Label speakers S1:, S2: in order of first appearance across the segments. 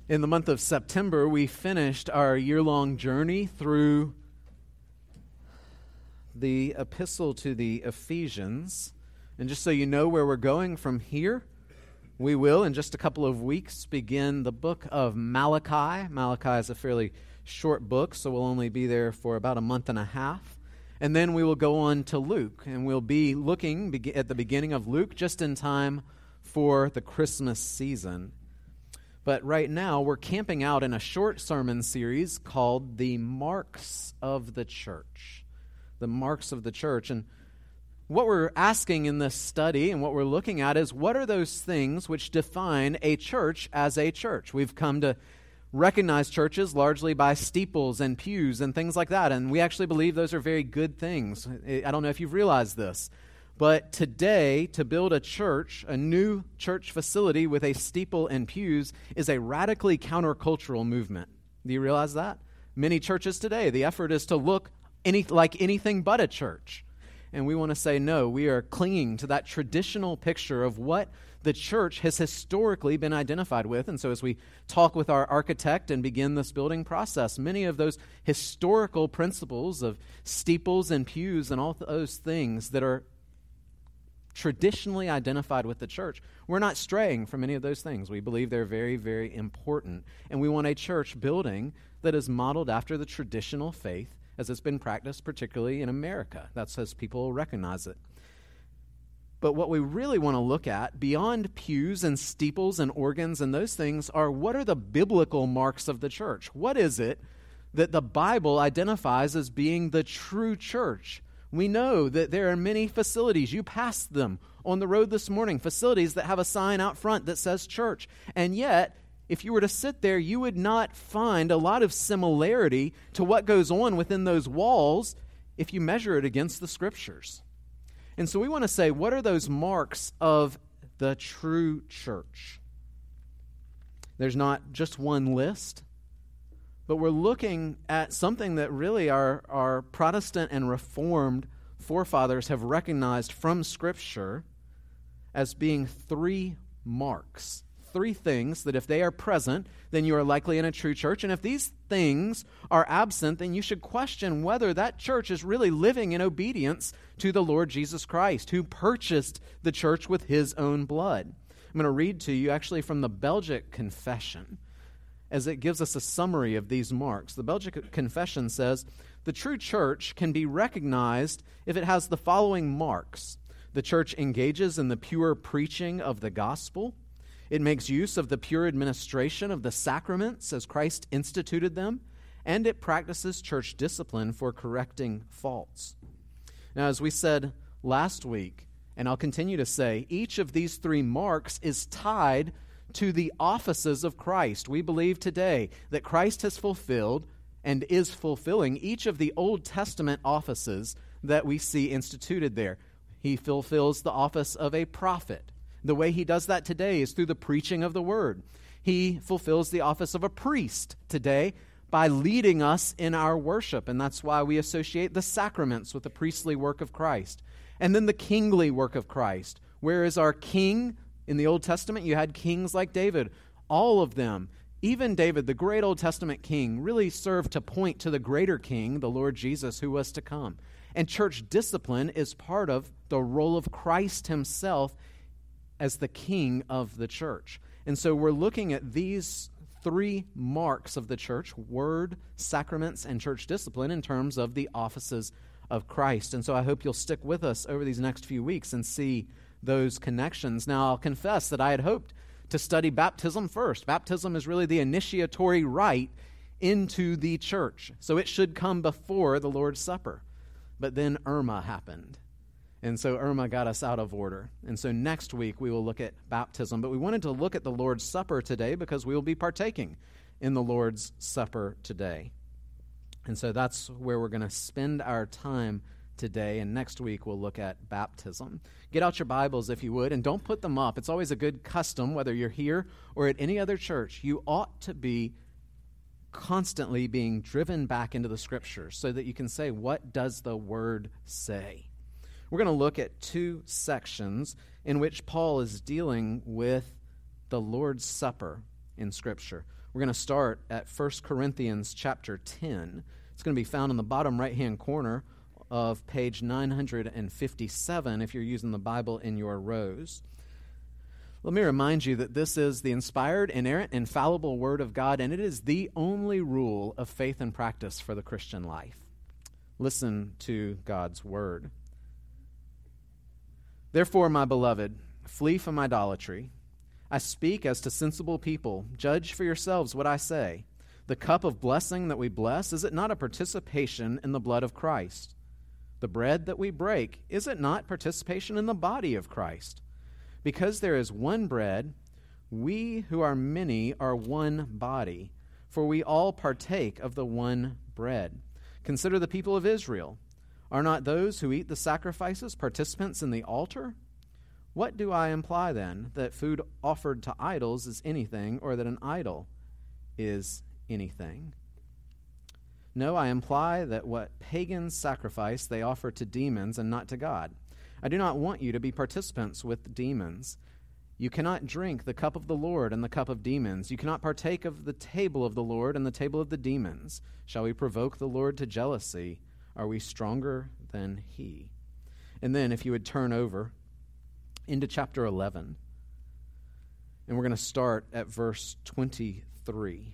S1: In the month of September, we finished our year-long journey through the epistle to the Ephesians. And just so you know where we're going from here, we will, in just a couple of weeks, begin the book of Malachi. Malachi is a fairly short book, so we'll only be there for about a month and a half. And then we will go on to Luke, and we'll be looking at the beginning of Luke just in time for the Christmas season. But right now, we're camping out in a short sermon series called The Marks of the Church. The Marks of the Church. And what we're asking in this study and what we're looking at is, what are those things which define a church as a church? We've come to recognize churches largely by steeples and pews and things like that, and we actually believe those are very good things. I don't know if you've realized this, but today, to build a church, a new church facility with a steeple and pews, is a radically countercultural movement. Do you realize that? Many churches today, the effort is to look like anything but a church. And we want to say, no, we are clinging to that traditional picture of what the church has historically been identified with. And so as we talk with our architect and begin this building process, many of those historical principles of steeples and pews and all those things that are traditionally identified with the church, we're not straying from any of those things. We believe they're very, very important. And we want a church building that is modeled after the traditional faith as it's been practiced, particularly in America. That's as people recognize it. But what we really want to look at, beyond pews and steeples and organs and those things, are what are the biblical marks of the church? What is it that the Bible identifies as being the true church? We know that there are many facilities. You passed them on the road this morning, facilities that have a sign out front that says church. And yet, if you were to sit there, you would not find a lot of similarity to what goes on within those walls if you measure it against the Scriptures. And so we want to say, what are those marks of the true church? There's not just one list, but we're looking at something that really our Protestant and Reformed forefathers have recognized from Scripture as being three marks. Three things that if they are present, then you are likely in a true church. And if these things are absent, then you should question whether that church is really living in obedience to the Lord Jesus Christ, who purchased the church with his own blood. I'm going to read to you actually from the Belgic Confession, as it gives us a summary of these marks. The Belgic Confession says, the true church can be recognized if it has the following marks. The church engages in the pure preaching of the gospel. It makes use of the pure administration of the sacraments as Christ instituted them, and it practices church discipline for correcting faults. Now, as we said last week, and I'll continue to say, each of these three marks is tied to the offices of Christ. We believe today that Christ has fulfilled and is fulfilling each of the Old Testament offices that we see instituted there. He fulfills the office of a prophet. The way he does that today is through the preaching of the word. He fulfills the office of a priest today by leading us in our worship, and that's why we associate the sacraments with the priestly work of Christ. And then the kingly work of Christ. Where is our king? In the Old Testament, you had kings like David. All of them, even David, the great Old Testament king, really served to point to the greater king, the Lord Jesus, who was to come. And church discipline is part of the role of Christ himself as the king of the church. And so we're looking at these three marks of the church: word, sacraments, and church discipline in terms of the offices of Christ. And so I hope you'll stick with us over these next few weeks and see those connections. Now, I'll confess that I had hoped to study baptism first. Baptism is really the initiatory rite into the church, so it should come before the Lord's Supper. But then Irma happened, and so Irma got us out of order. And so next week we will look at baptism, but we wanted to look at the Lord's Supper today because we will be partaking in the Lord's Supper today. And so that's where we're going to spend our time today, and next week we'll look at baptism. Get out your Bibles if you would, and don't put them up. It's always a good custom, whether you're here or at any other church. You ought to be constantly being driven back into the Scriptures so that you can say, what does the Word say? We're going to look at two sections in which Paul is dealing with the Lord's Supper in Scripture. We're going to start at 1 Corinthians chapter 10. It's going to be found in the bottom right-hand corner of page 957 if you're using the Bible in your rows. Let me remind you that this is the inspired, inerrant, infallible Word of God, and it is the only rule of faith and practice for the Christian life. Listen to God's Word. Therefore, my beloved, flee from idolatry. I speak as to sensible people. Judge for yourselves what I say. The cup of blessing that we bless, is it not a participation in the blood of Christ? The bread that we break, is it not participation in the body of Christ? Because there is one bread, we who are many are one body, for we all partake of the one bread. Consider the people of Israel. Are not those who eat the sacrifices participants in the altar? What do I imply then? That food offered to idols is anything, or that an idol is anything? No, I imply that what pagans sacrifice they offer to demons and not to God. I do not want you to be participants with demons. You cannot drink the cup of the Lord and the cup of demons. You cannot partake of the table of the Lord and the table of the demons. Shall we provoke the Lord to jealousy? Are we stronger than he? And then if you would turn over into chapter 11, and we're going to start at verse 23.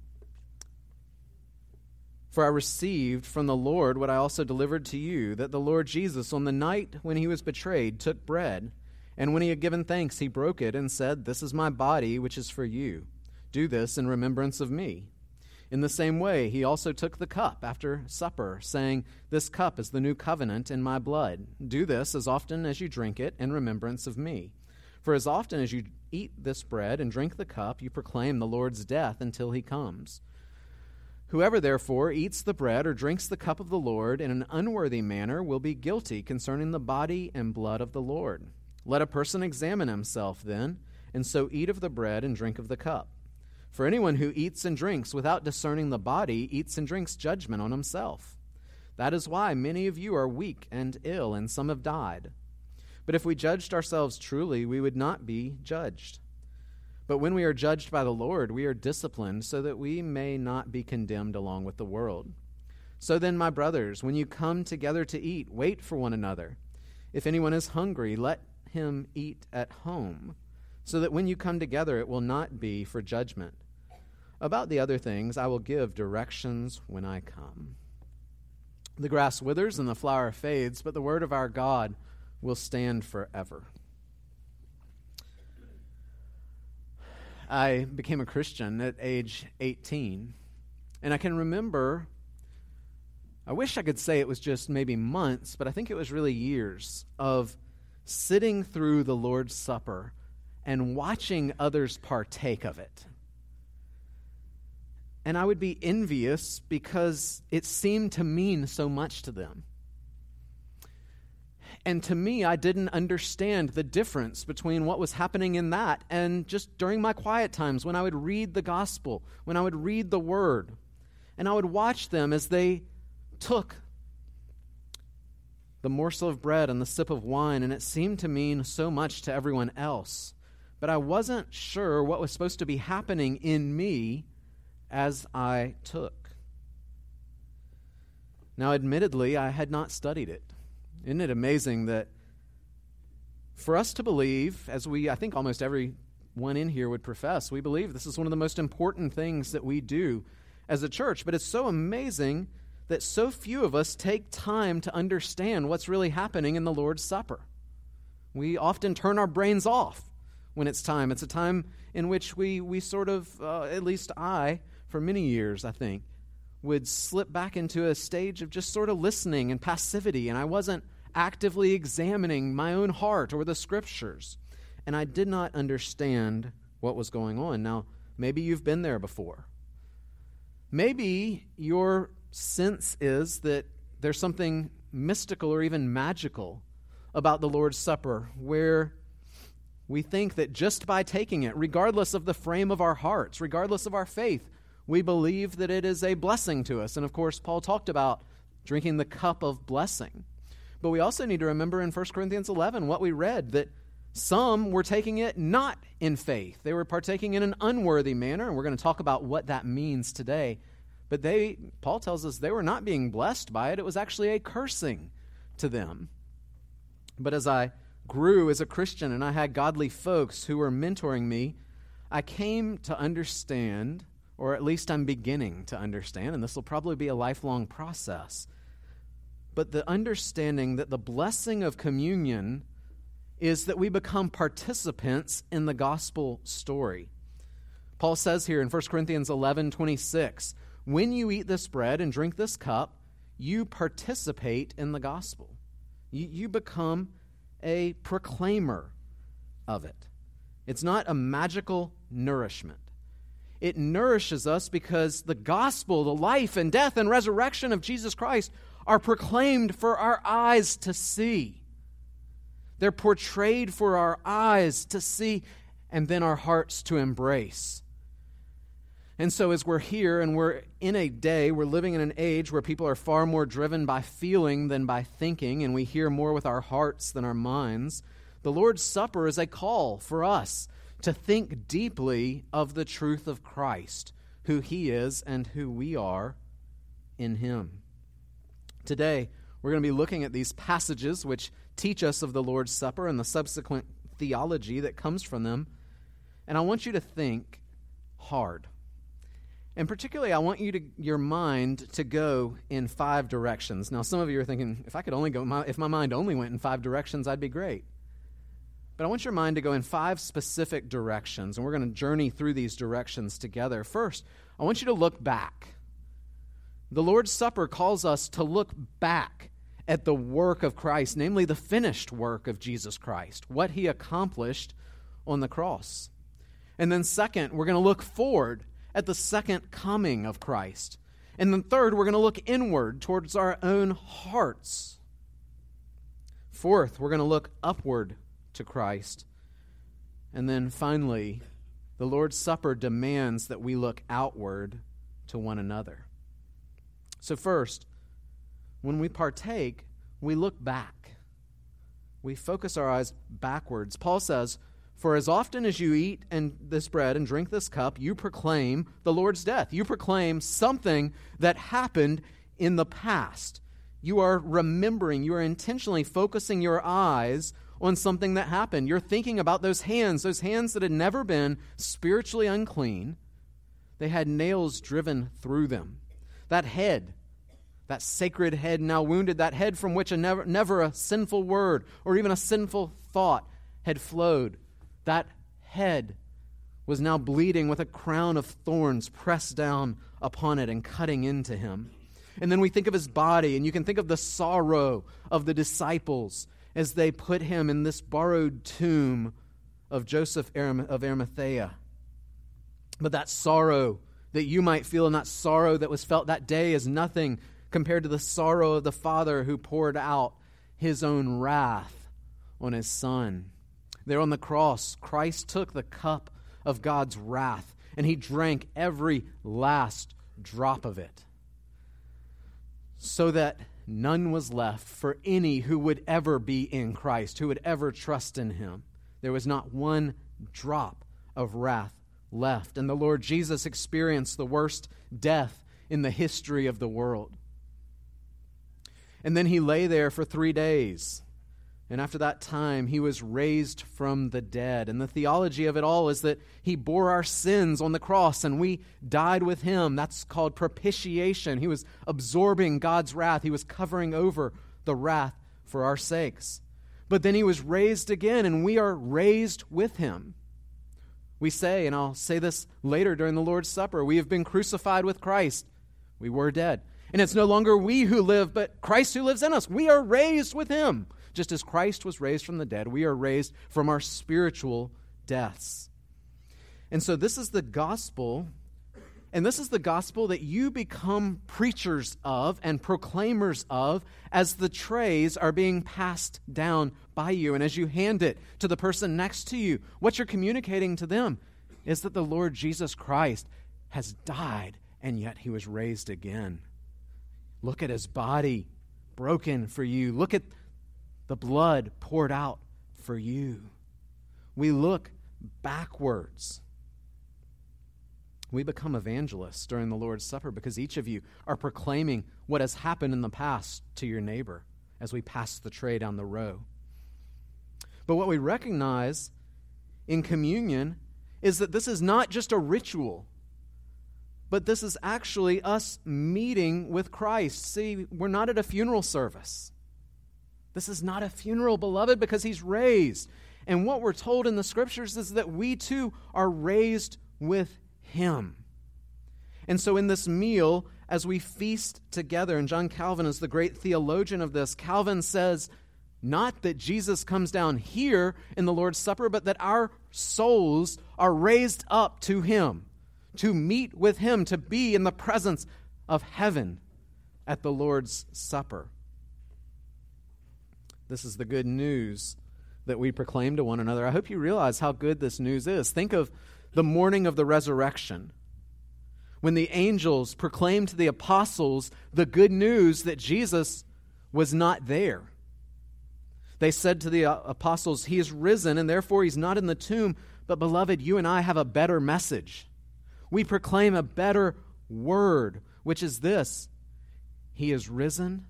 S1: For I received from the Lord what I also delivered to you, that the Lord Jesus, on the night when he was betrayed, took bread, and when he had given thanks, he broke it and said, "This is my body, which is for you. Do this in remembrance of me." In the same way, he also took the cup after supper, saying, "This cup is the new covenant in my blood. Do this as often as you drink it in remembrance of me. For as often as you eat this bread and drink the cup, you proclaim the Lord's death until he comes. Whoever therefore eats the bread or drinks the cup of the Lord in an unworthy manner will be guilty concerning the body and blood of the Lord. Let a person examine himself then, and so eat of the bread and drink of the cup. For anyone who eats and drinks without discerning the body eats and drinks judgment on himself. That is why many of you are weak and ill, and some have died. But if we judged ourselves truly, we would not be judged. But when we are judged by the Lord, we are disciplined so that we may not be condemned along with the world. So then, my brothers, when you come together to eat, wait for one another. If anyone is hungry, let him eat at home, so that when you come together, it will not be for judgment. About the other things, I will give directions when I come. The grass withers and the flower fades, but the word of our God will stand forever. I became a Christian at age 18, and I can remember, I wish I could say it was just maybe months, but I think it was really years of sitting through the Lord's Supper and watching others partake of it. And I would be envious because it seemed to mean so much to them. And to me, I didn't understand the difference between what was happening in that and just during my quiet times when I would read the gospel, when I would read the word. And I would watch them as they took the morsel of bread and the sip of wine, and it seemed to mean so much to everyone else. But I wasn't sure what was supposed to be happening in me as I took. Now, admittedly, I had not studied it. Isn't it amazing that for us to believe, as I think almost everyone in here would profess, we believe this is one of the most important things that we do as a church, but it's so amazing that so few of us take time to understand what's really happening in the Lord's Supper. We often turn our brains off when it's time. It's a time in which we sort of, at least I, for many years, I think, would slip back into a stage of just sort of listening and passivity, and I wasn't actively examining my own heart or the Scriptures, and I did not understand what was going on. Now, maybe you've been there before. Maybe your sense is that there's something mystical or even magical about the Lord's Supper, where we think that just by taking it, regardless of the frame of our hearts, regardless of our faith, we believe that it is a blessing to us. And of course, Paul talked about drinking the cup of blessing. But we also need to remember in 1 Corinthians 11 what we read, that Some were taking it not in faith. They were partaking in an unworthy manner, and we're going to talk about what that means today. But Paul tells us they were not being blessed by it. It was actually a cursing to them. But as I grew as a Christian and I had godly folks who were mentoring me, I came to understand, or at least I'm beginning to understand, and this will probably be a lifelong process, but the understanding that the blessing of communion is that we become participants in the gospel story. Paul says here in 1 Corinthians 11:26, when you eat this bread and drink this cup, you participate in the gospel. You become a proclaimer of it. It's not a magical nourishment. It nourishes us because the gospel, the life and death and resurrection of Jesus Christ are proclaimed for our eyes to see. They're portrayed for our eyes to see and then our hearts to embrace. And so as we're here and we're living in an age where people are far more driven by feeling than by thinking, and we hear more with our hearts than our minds, the Lord's Supper is a call for us to think deeply of the truth of Christ, who He is and who we are in Him. Today, we're going to be looking at these passages which teach us of the Lord's Supper and the subsequent theology that comes from them. And I want you to think hard. And particularly, I want your mind to go in 5 directions. Now, some of you are thinking, if my mind only went in 5 directions, I'd be great. But I want your mind to go in 5 specific directions, and we're going to journey through these directions together. First, I want you to look back. The Lord's Supper calls us to look back at the work of Christ, namely the finished work of Jesus Christ, what He accomplished on the cross. And then second, we're going to look forward at the second coming of Christ. And then third, we're going to look inward towards our own hearts. Fourth, we're going to look upward to Christ. And then finally, the Lord's Supper demands that we look outward to one another. So first, when we partake, we look back. We focus our eyes backwards. Paul says, for as often as you eat this bread and drink this cup, you proclaim the Lord's death. You proclaim something that happened in the past. You are remembering, you are intentionally focusing your eyes on something that happened. You're thinking about those hands that had never been spiritually unclean. They had nails driven through them. That head, that sacred head now wounded, that head from which never a sinful word or even a sinful thought had flowed. That head was now bleeding with a crown of thorns pressed down upon it and cutting into Him. And then we think of His body, and you can think of the sorrow of the disciples as they put Him in this borrowed tomb of Joseph of Arimathea. But that sorrow that you might feel and that sorrow that was felt that day is nothing compared to the sorrow of the Father who poured out His own wrath on His Son. There on the cross, Christ took the cup of God's wrath, and He drank every last drop of it, so that none was left for any who would ever be in Christ, who would ever trust in Him. There was not one drop of wrath left. And the Lord Jesus experienced the worst death in the history of the world. And then He lay there for 3 days. And after that time, He was raised from the dead. And the theology of it all is that He bore our sins on the cross and we died with Him. That's called propitiation. He was absorbing God's wrath. He was covering over the wrath for our sakes. But then He was raised again, and we are raised with Him. We say, and I'll say this later during the Lord's Supper, we have been crucified with Christ. We were dead. And it's no longer we who live, but Christ who lives in us. We are raised with Him. Just as Christ was raised from the dead, we are raised from our spiritual deaths. And so this is the gospel, and this is the gospel that you become preachers of and proclaimers of as the trays are being passed down by you. And as you hand it to the person next to you, what you're communicating to them is that the Lord Jesus Christ has died, and yet He was raised again. Look at His body broken for you. Look at the blood poured out for you. we look backwards. We become evangelists during the Lord's Supper because each of you are proclaiming what has happened in the past to your neighbor as we pass the tray down the row. But what we recognize in communion is that this is not just a ritual, but this is actually us meeting with Christ. See, we're not at a funeral service. This is not a funeral, beloved, because he's raised. And what we're told in the Scriptures is that we too are raised with him. And so in this meal, as we feast together, and John Calvin is the great theologian of this, Calvin says, not that Jesus comes down here in the Lord's Supper, but that our souls are raised up to him, to meet with him, to be in the presence of heaven at the Lord's Supper. This is the good news that we proclaim to one another. I hope you realize how good this news is. Think of the morning of the resurrection, when the angels proclaimed to the apostles the good news that Jesus was not there. They said to the apostles, he is risen, and therefore he's not in the tomb. But beloved, you and I have a better message. We proclaim a better word, which is this: he is risen.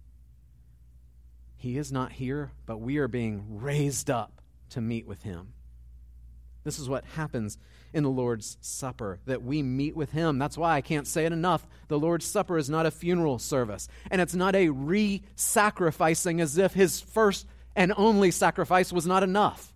S1: He is not here, but we are being raised up to meet with him. This is what happens in the Lord's Supper, that we meet with him. That's why I can't say it enough. The Lord's Supper is not a funeral service, and it's not a re-sacrificing as if his first and only sacrifice was not enough.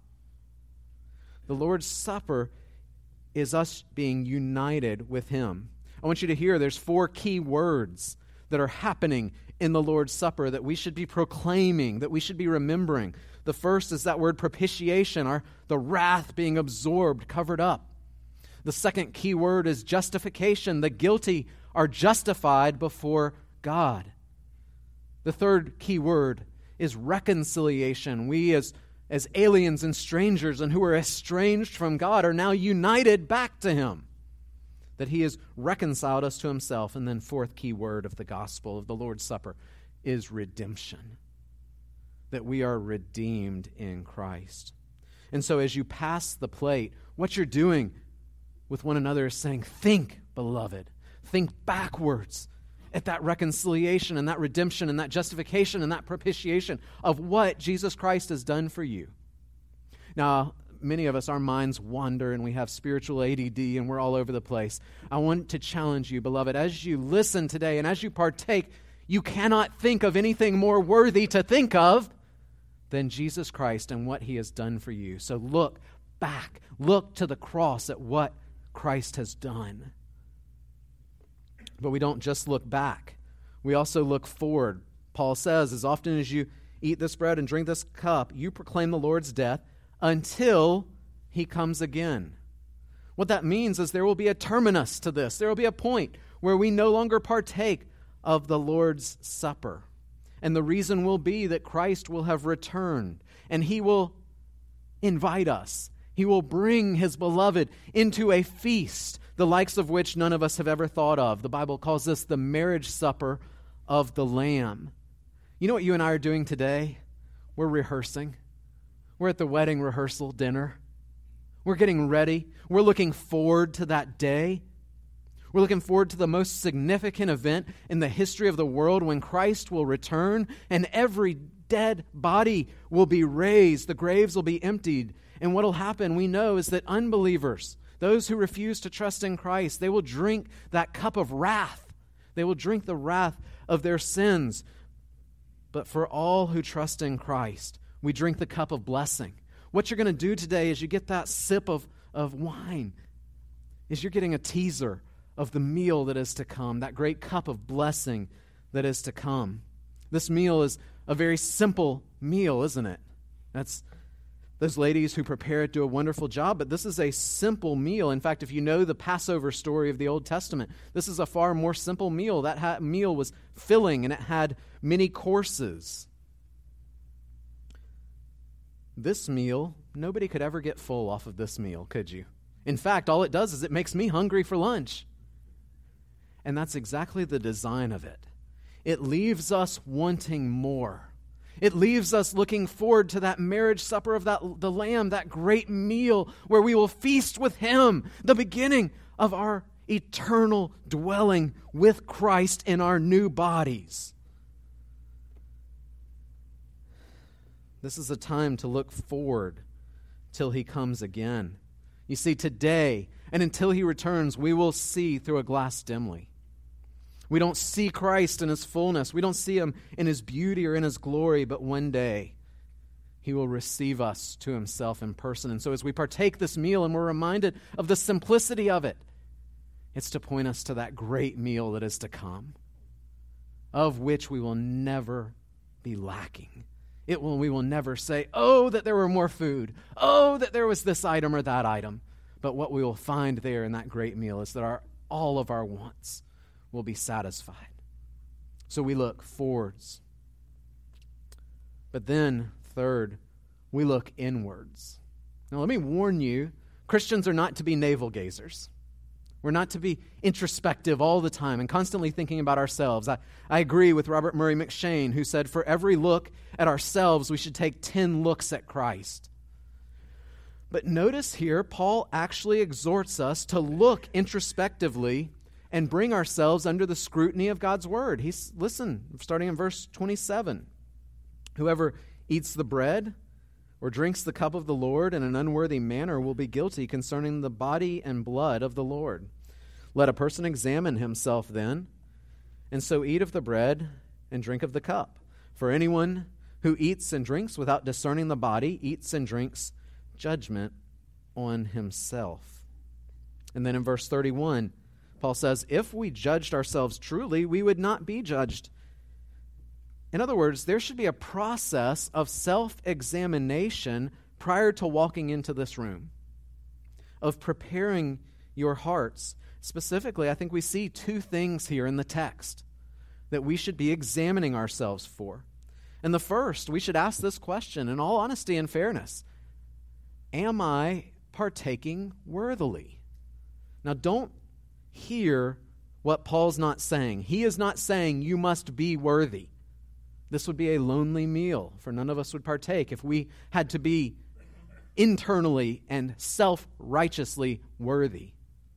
S1: The Lord's Supper is us being united with him. I want you to hear there's 4 key words that are happening in the Lord's Supper that we should be proclaiming, that we should be remembering. The first is that word propitiation, the wrath being absorbed, covered up. The second key word is justification. The guilty are justified before God. The third key word is reconciliation. We as aliens and strangers and who are estranged from God are now united back to him, that he has reconciled us to himself. And then fourth key word of the gospel of the Lord's Supper is redemption, that we are redeemed in Christ. And so as you pass the plate, what you're doing with one another is saying, think, beloved, think backwards at that reconciliation and that redemption and that justification and that propitiation of what Jesus Christ has done for you. Now, many of us, our minds wander and we have spiritual ADD and we're all over the place. I want to challenge you, beloved, as you listen today and as you partake, you cannot think of anything more worthy to think of than Jesus Christ and what he has done for you. So look back, look to the cross at what Christ has done. But we don't just look back. We also look forward. Paul says, as often as you eat this bread and drink this cup, you proclaim the Lord's death until he comes again. What that means is there will be a terminus to this. There will be a point where we no longer partake of the Lord's Supper. And the reason will be that Christ will have returned and he will invite us. He will bring his beloved into a feast, the likes of which none of us have ever thought of. The Bible calls this the marriage supper of the Lamb. You know what you and I are doing today? We're rehearsing. We're at the wedding rehearsal dinner. We're getting ready. We're looking forward to that day. We're looking forward to the most significant event in the history of the world when Christ will return and every dead body will be raised. The graves will be emptied. And what will happen, we know, is that unbelievers, those who refuse to trust in Christ, they will drink that cup of wrath. They will drink the wrath of their sins. But for all who trust in Christ, we drink the cup of blessing. What you're going to do today as you get that sip of wine is you're getting a teaser of the meal that is to come, that great cup of blessing that is to come. This meal is a very simple meal, isn't it? Those ladies who prepare it do a wonderful job, but this is a simple meal. In fact, if you know the Passover story of the Old Testament, this is a far more simple meal. That meal was filling and it had many courses. This meal, nobody could ever get full off of this meal, could you? In fact, all it does is it makes me hungry for lunch. And that's exactly the design of it. It leaves us wanting more. It leaves us looking forward to that marriage supper of the Lamb, that great meal where we will feast with Him, the beginning of our eternal dwelling with Christ in our new bodies. This is a time to look forward till He comes again. You see, today and until He returns, we will see through a glass dimly. We don't see Christ in His fullness. We don't see Him in His beauty or in His glory, but one day He will receive us to Himself in person. And so as we partake this meal and we're reminded of the simplicity of it, it's to point us to that great meal that is to come, of which we will never be lacking. We will never say, oh, that there were more food. Oh, that there was this item or that item. But what we will find there in that great meal is that all of our wants will be satisfied. So we look forwards. But then, third, we look inwards. Now let me warn you, Christians are not to be navel gazers. We're not to be introspective all the time and constantly thinking about ourselves. I agree with Robert Murray McShane, who said, for every look at ourselves, we should take 10 looks at Christ. But notice here, Paul actually exhorts us to look introspectively and bring ourselves under the scrutiny of God's word. Listen, starting in verse 27. Whoever eats the bread or drinks the cup of the Lord in an unworthy manner will be guilty concerning the body and blood of the Lord. Let a person examine himself then, and so eat of the bread and drink of the cup. For anyone who eats and drinks without discerning the body eats and drinks judgment on himself. And then in verse 31, Paul says, if we judged ourselves truly, we would not be judged. In other words, there should be a process of self-examination prior to walking into this room, of preparing your hearts. Specifically, I think we see two things here in the text that we should be examining ourselves for. And the first, we should ask this question in all honesty and fairness. Am I partaking worthily? Now, don't hear what Paul's not saying. He is not saying you must be worthy. This would be a lonely meal, for none of us would partake if we had to be internally and self-righteously worthy.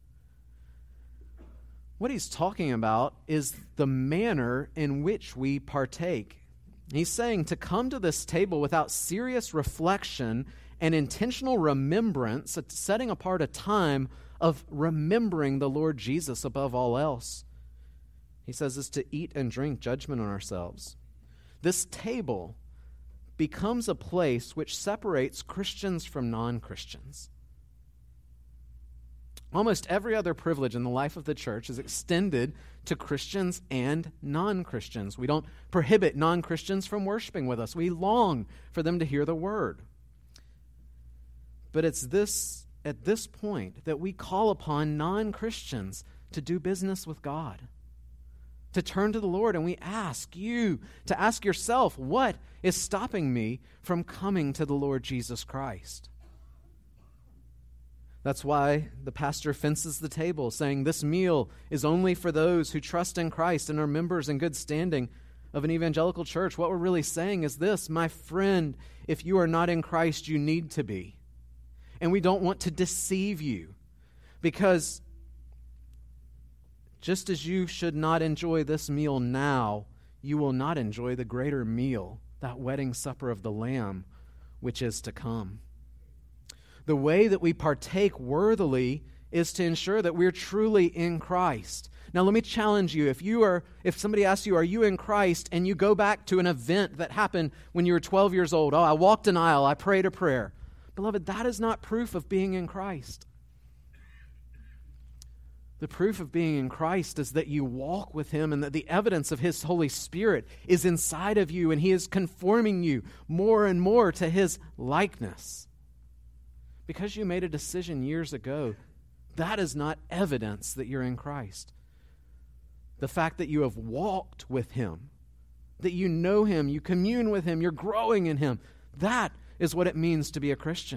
S1: What he's talking about is the manner in which we partake. He's saying to come to this table without serious reflection and intentional remembrance, setting apart a time of remembering the Lord Jesus above all else. He says is to eat and drink judgment on ourselves. This table becomes a place which separates Christians from non-Christians. Almost every other privilege in the life of the church is extended to Christians and non-Christians. We don't prohibit non-Christians from worshiping with us. We long for them to hear the word. But it's at this point that we call upon non-Christians to do business with God, to turn to the Lord, and we ask you to ask yourself, what is stopping me from coming to the Lord Jesus Christ? That's why the pastor fences the table, saying this meal is only for those who trust in Christ and are members in good standing of an evangelical church. What we're really saying is this, my friend, if you are not in Christ, you need to be. And we don't want to deceive you, because just as you should not enjoy this meal now, you will not enjoy the greater meal, that wedding supper of the Lamb, which is to come. The way that we partake worthily is to ensure that we're truly in Christ. Now let me challenge you. If somebody asks you, are you in Christ, and you go back to an event that happened when you were 12 years old, I walked an aisle, I prayed a prayer. Beloved, that is not proof of being in Christ. The proof of being in Christ is that you walk with Him and that the evidence of His Holy Spirit is inside of you and He is conforming you more and more to His likeness. Because you made a decision years ago, that is not evidence that you're in Christ. The fact that you have walked with Him, that you know Him, you commune with Him, you're growing in Him, that is what it means to be a Christian.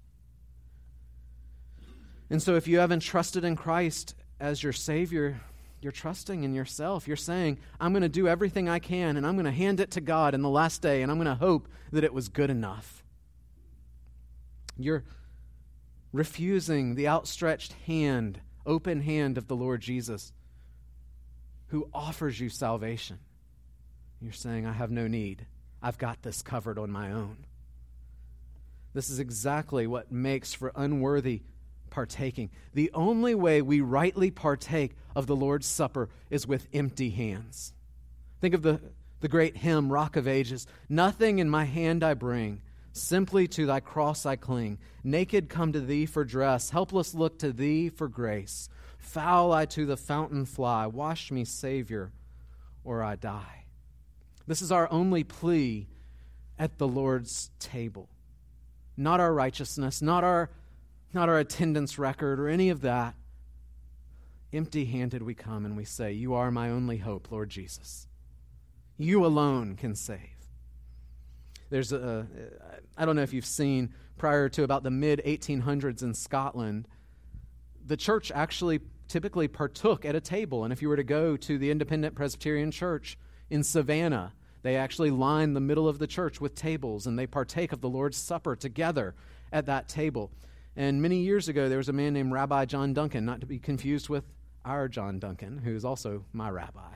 S1: And so if you haven't trusted in Christ as your Savior, You're trusting in yourself. You're saying, I'm going to do everything I can, and I'm going to hand it to God in the last day, and I'm going to hope that it was good enough. You're refusing the outstretched hand, open hand of the Lord Jesus, who offers you salvation. You're saying, I have no need. I've got this covered on my own. This is exactly what makes for unworthy partaking. The only way we rightly partake of the Lord's Supper is with empty hands. Think of the great hymn, Rock of Ages. Nothing in my hand I bring, simply to thy cross I cling. Naked come to thee for dress, helpless look to thee for grace. Foul I to the fountain fly, wash me, Savior, or I die. This is our only plea at the Lord's table. Not our righteousness, not our attendance record or any of that. Empty-handed we come and we say, you are my only hope, Lord Jesus. You alone can save. There's I don't know if you've seen, prior to about the mid-1800s in Scotland, the church actually typically partook at a table. And if you were to go to the Independent Presbyterian Church in Savannah, they actually line the middle of the church with tables, and they partake of the Lord's Supper together at that table. And many years ago, there was a man named Rabbi John Duncan, not to be confused with our John Duncan, who is also my rabbi.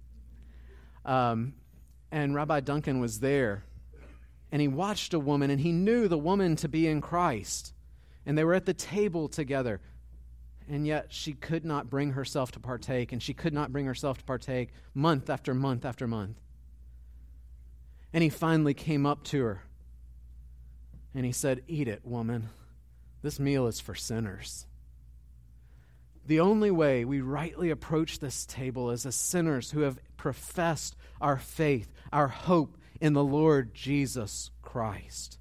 S1: And Rabbi Duncan was there, and he watched a woman, and he knew the woman to be in Christ. And they were at the table together, and yet she could not bring herself to partake, and she could not bring herself to partake month after month after month. And he finally came up to her, and he said, eat it, woman. This meal is for sinners. The only way we rightly approach this table is as sinners who have professed our faith, our hope in the Lord Jesus Christ.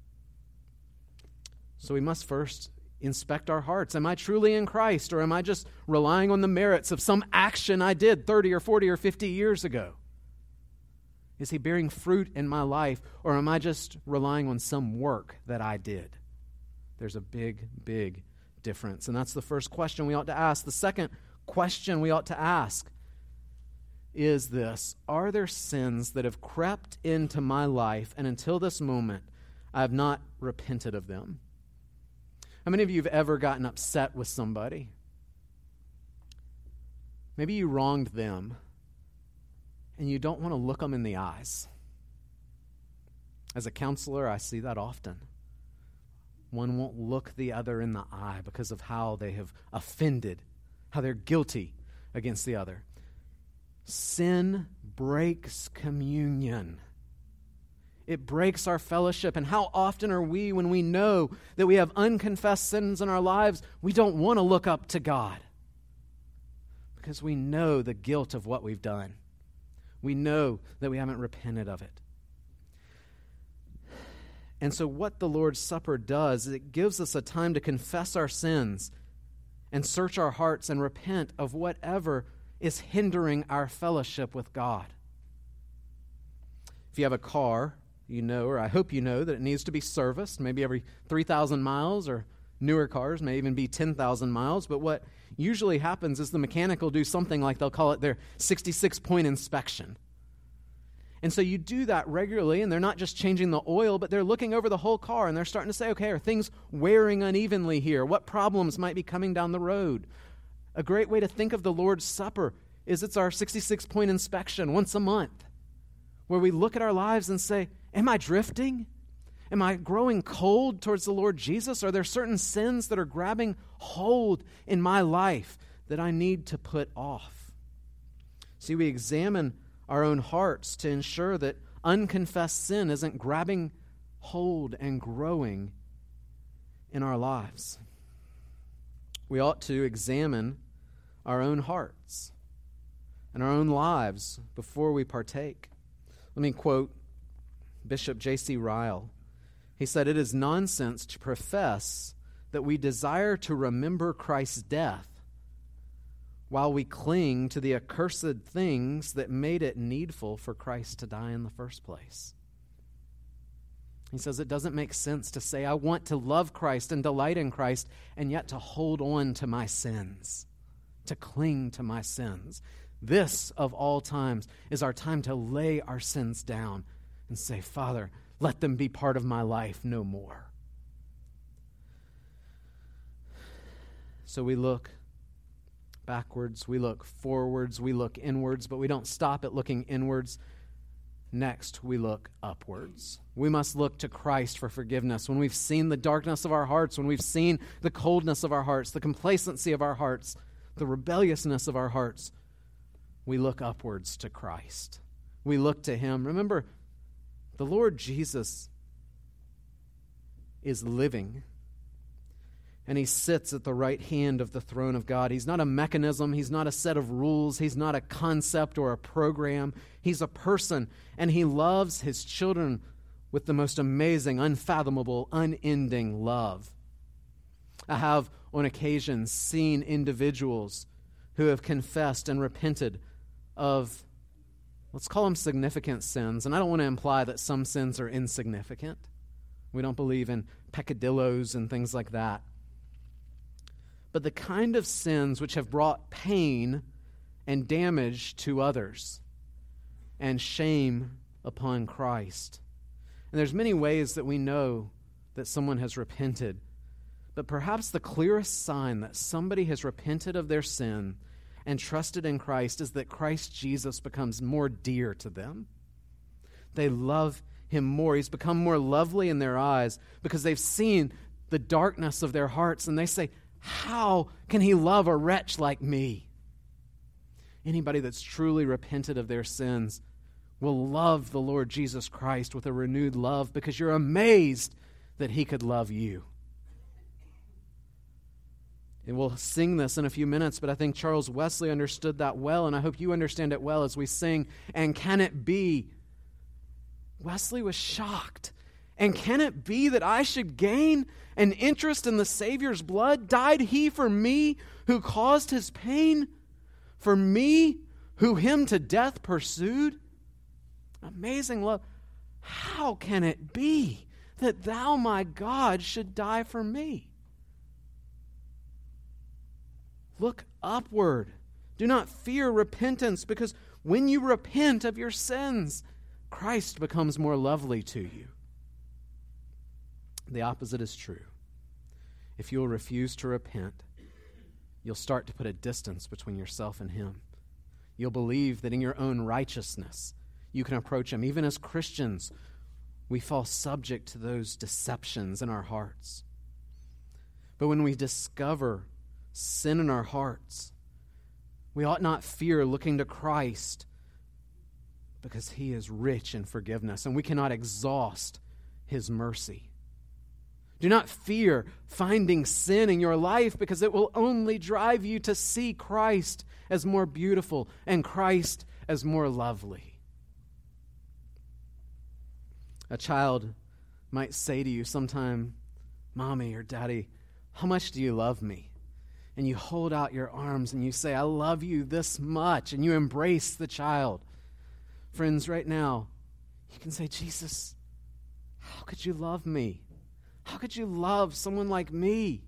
S1: So we must first inspect our hearts. Am I truly in Christ, or am I just relying on the merits of some action I did 30 or 40 or 50 years ago? Is he bearing fruit in my life, or am I just relying on some work that I did? There's a big, big difference. And that's the first question we ought to ask. The second question we ought to ask is this: are there sins that have crept into my life, and until this moment, I have not repented of them? How many of you have ever gotten upset with somebody? Maybe you wronged them, and you don't want to look them in the eyes. As a counselor, I see that often. One won't look the other in the eye because of how they have offended, how they're guilty against the other. Sin breaks communion. It breaks our fellowship. And how often are we, when we know that we have unconfessed sins in our lives, we don't want to look up to God because we know the guilt of what we've done. We know that we haven't repented of it. And so what the Lord's Supper does is it gives us a time to confess our sins and search our hearts and repent of whatever is hindering our fellowship with God. If you have a car, you know, or I hope you know, that it needs to be serviced, maybe every 3,000 miles, or newer cars may even be 10,000 miles. But what usually happens is the mechanic will do something like, they'll call it their 66-point inspection. And so you do that regularly, and they're not just changing the oil, but they're looking over the whole car, and they're starting to say, okay, are things wearing unevenly here? What problems might be coming down the road? A great way to think of the Lord's Supper is it's our 66-point inspection once a month, where we look at our lives and say, am I drifting? Am I growing cold towards the Lord Jesus? Are there certain sins that are grabbing hold in my life that I need to put off? See, we examine our own hearts to ensure that unconfessed sin isn't grabbing hold and growing in our lives. We ought to examine our own hearts and our own lives before we partake. Let me quote Bishop J.C. Ryle. He said, "It is nonsense to profess that we desire to remember Christ's death while we cling to the accursed things that made it needful for Christ to die in the first place." He says it doesn't make sense to say, I want to love Christ and delight in Christ, and yet to hold on to my sins. to cling to my sins. This, of all times, is our time to lay our sins down and say, Father, let them be part of my life no more. So we look backwards, we look forwards, we look inwards, but we don't stop at looking inwards. Next, we look upwards. We must look to Christ for forgiveness. When we've seen the darkness of our hearts, when we've seen the coldness of our hearts, the complacency of our hearts, the rebelliousness of our hearts, we look upwards to Christ. We look to Him. Remember, the Lord Jesus is living, and He sits at the right hand of the throne of God. He's not a mechanism. He's not a set of rules. He's not a concept or a program. He's a person, and He loves His children with the most amazing, unfathomable, unending love. I have, on occasion, seen individuals who have confessed and repented of, let's call them significant sins. And I don't want to imply that some sins are insignificant. We don't believe in peccadillos and things like that. But the kind of sins which have brought pain and damage to others and shame upon Christ. And there's many ways that we know that someone has repented. But perhaps the clearest sign that somebody has repented of their sin and trusted in Christ is that Christ Jesus becomes more dear to them. They love Him more. He's become more lovely in their eyes because they've seen the darkness of their hearts, and they say, how can He love a wretch like me? Anybody that's truly repented of their sins will love the Lord Jesus Christ with a renewed love because you're amazed that He could love you. And we'll sing this in a few minutes, but I think Charles Wesley understood that well, and I hope you understand it well as we sing, "And can it be?" Wesley was shocked. And can it be that I should gain an interest in the Savior's blood? Died He for me who caused His pain? For me who Him to death pursued? Amazing love. How can it be that Thou, my God, should die for me? Look upward. Do not fear repentance, because when you repent of your sins, Christ becomes more lovely to you. The opposite is true. If you'll refuse to repent, you'll start to put a distance between yourself and Him. You'll believe that in your own righteousness, you can approach Him. Even as Christians, we fall subject to those deceptions in our hearts. But when we discover sin in our hearts, we ought not fear looking to Christ because He is rich in forgiveness and we cannot exhaust His mercy. Do not fear finding sin in your life because it will only drive you to see Christ as more beautiful and Christ as more lovely. A child might say to you sometime, "Mommy or Daddy, how much do you love me?" And you hold out your arms and you say, "I love you this much," and you embrace the child. Friends, right now, you can say, "Jesus, how could you love me? How could you love someone like me?"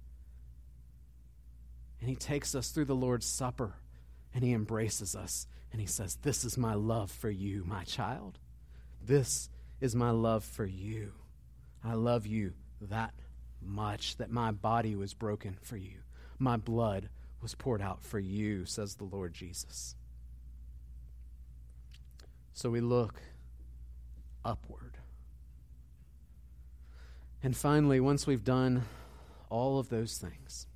S1: And He takes us through the Lord's Supper and He embraces us and He says, "This is my love for you, my child. This is my love for you. I love you that much that my body was broken for you. My blood was poured out for you," says the Lord Jesus. So we look upward. And finally, once we've done all of those things,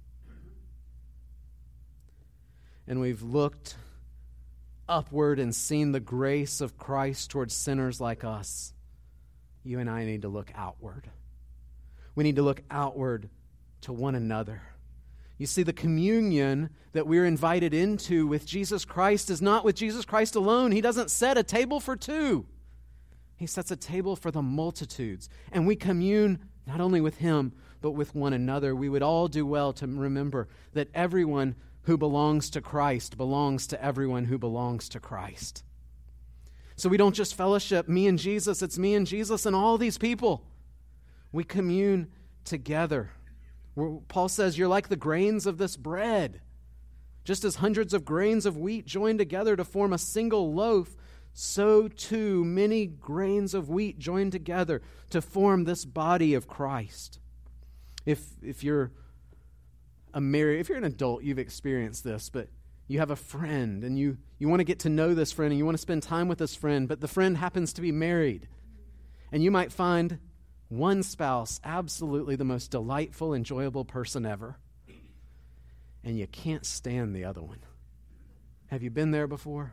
S1: and we've looked upward and seen the grace of Christ towards sinners like us, you and I need to look outward. We need to look outward to one another. You see, the communion that we're invited into with Jesus Christ is not with Jesus Christ alone. He doesn't set a table for two. He sets a table for the multitudes. And we commune not only with Him, but with one another. We would all do well to remember that everyone who belongs to Christ belongs to everyone who belongs to Christ. So we don't just fellowship me and Jesus. It's me and Jesus and all these people. We commune together. Paul says, you're like the grains of this bread. Just as hundreds of grains of wheat join together to form a single loaf, so too many grains of wheat join together to form this body of Christ. If you're if you're an adult, you've experienced this, but you have a friend and you want to get to know this friend and you want to spend time with this friend, but the friend happens to be married. And you might find one spouse absolutely the most delightful, enjoyable person ever. And you can't stand the other one. Have you been there before?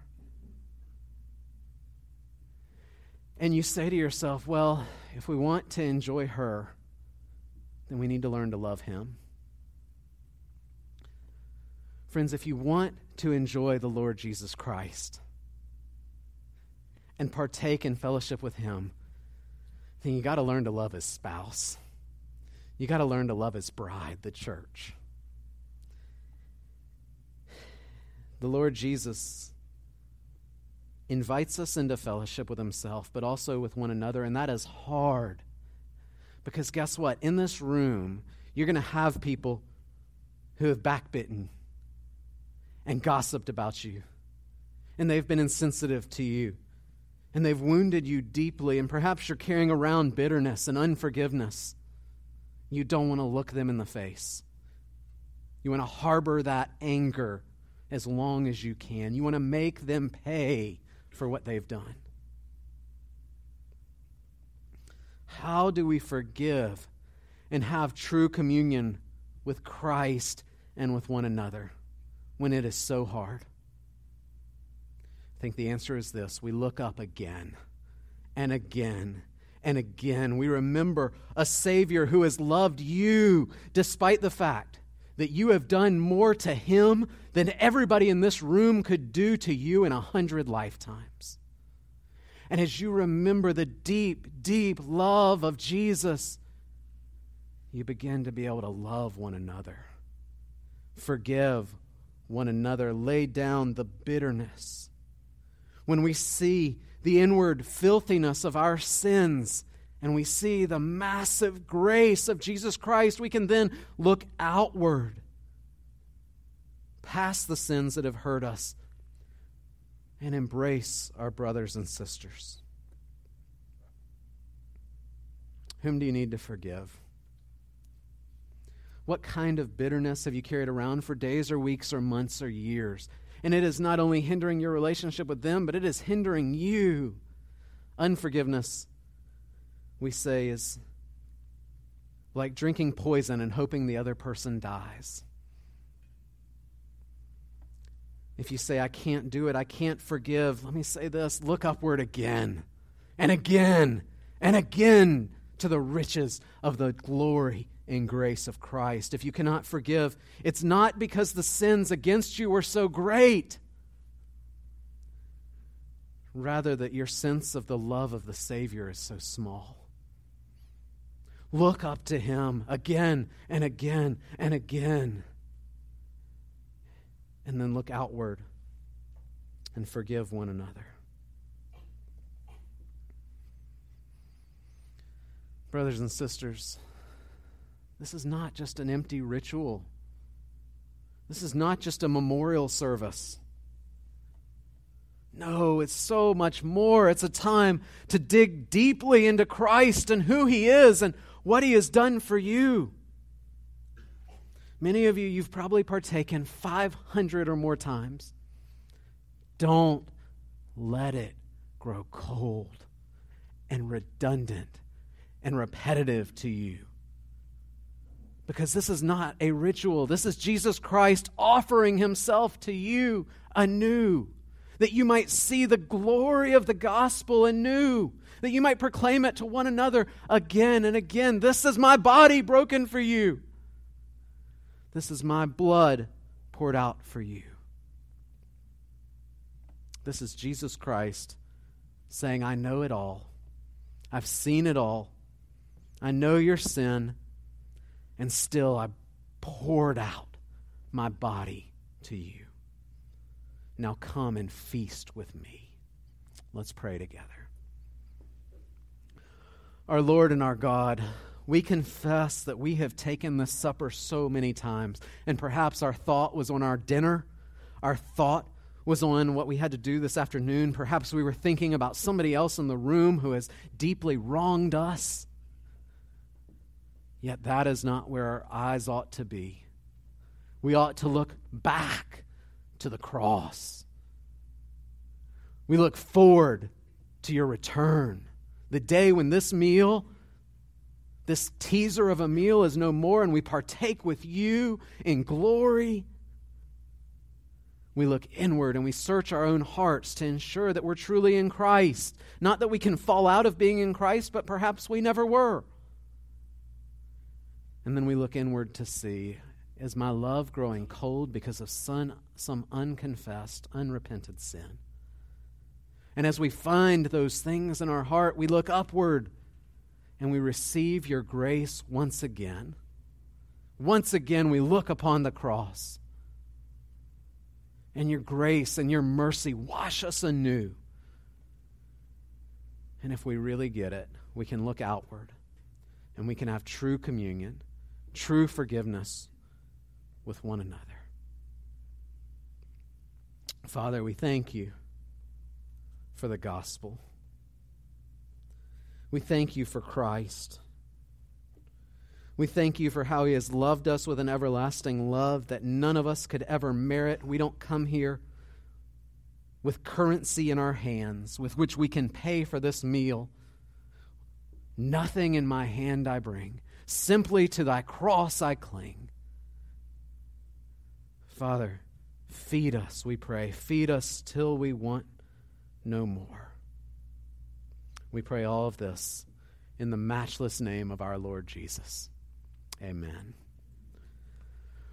S1: And you say to yourself, well, if we want to enjoy her, then we need to learn to love him. Friends, if you want to enjoy the Lord Jesus Christ and partake in fellowship with him, then you got to learn to love his spouse. You got to learn to love his bride, the church. The Lord Jesus invites us into fellowship with himself, but also with one another, and that is hard. Because guess what? In this room, you're going to have people who have backbitten and gossiped about you, and they've been insensitive to you, and they've wounded you deeply, and perhaps you're carrying around bitterness and unforgiveness. You don't want to look them in the face. You want to harbor that anger as long as you can. You want to make them pay for what they've done. How do we forgive and have true communion with Christ and with one another when it is so hard? I think the answer is this. We look up again and again and again. We remember a Savior who has loved you despite the fact that you have done more to him than everybody in this room could do to you in 100 lifetimes. And as you remember the deep, deep love of Jesus, you begin to be able to love one another, forgive one another, lay down the bitterness. When we see the inward filthiness of our sins and we see the massive grace of Jesus Christ, we can then look outward past the sins that have hurt us and embrace our brothers and sisters. Whom do you need to forgive? What kind of bitterness have you carried around for days or weeks or months or years? And it is not only hindering your relationship with them, but it is hindering you. Unforgiveness, we say, is like drinking poison and hoping the other person dies. If you say, I can't do it, I can't forgive, let me say this, look upward again and again and again to the riches of the glory and grace of Christ. If you cannot forgive, it's not because the sins against you were so great, rather that your sense of the love of the Savior is so small. Look up to him again and again and again. And then look outward and forgive one another. Brothers and sisters, this is not just an empty ritual. This is not just a memorial service. No, it's so much more. It's a time to dig deeply into Christ and who he is and what he has done for you. Many of you, you've probably partaken 500 or more times. Don't let it grow cold and redundant and repetitive to you. Because this is not a ritual. This is Jesus Christ offering himself to you anew, that you might see the glory of the gospel anew, that you might proclaim it to one another again and again. This is my body broken for you. This is my blood poured out for you. This is Jesus Christ saying, I know it all. I've seen it all. I know your sin, and still I poured out my body to you. Now come and feast with me. Let's pray together. Our Lord and our God, we confess that we have taken this supper so many times, and perhaps our thought was on our dinner, our thought was on what we had to do this afternoon. Perhaps we were thinking about somebody else in the room who has deeply wronged us. Yet that is not where our eyes ought to be. We ought to look back to the cross. We look forward to your return. The day when this meal, this teaser of a meal, is no more and we partake with you in glory. We look inward and we search our own hearts to ensure that we're truly in Christ. Not that we can fall out of being in Christ, but perhaps we never were. And then we look inward to see, is my love growing cold because of some unconfessed, unrepented sin? And as we find those things in our heart, we look upward and we receive your grace once again. Once again, we look upon the cross. And your grace and your mercy wash us anew. And if we really get it, we can look outward and we can have true communion, true forgiveness with one another. Father, we thank you for the gospel. We thank you for Christ. We thank you for how he has loved us with an everlasting love that none of us could ever merit. We don't come here with currency in our hands with which we can pay for this meal. Nothing in my hand I bring. Simply to thy cross I cling. Father, feed us, we pray. Feed us till we want no more. We pray all of this in the matchless name of our Lord Jesus. Amen.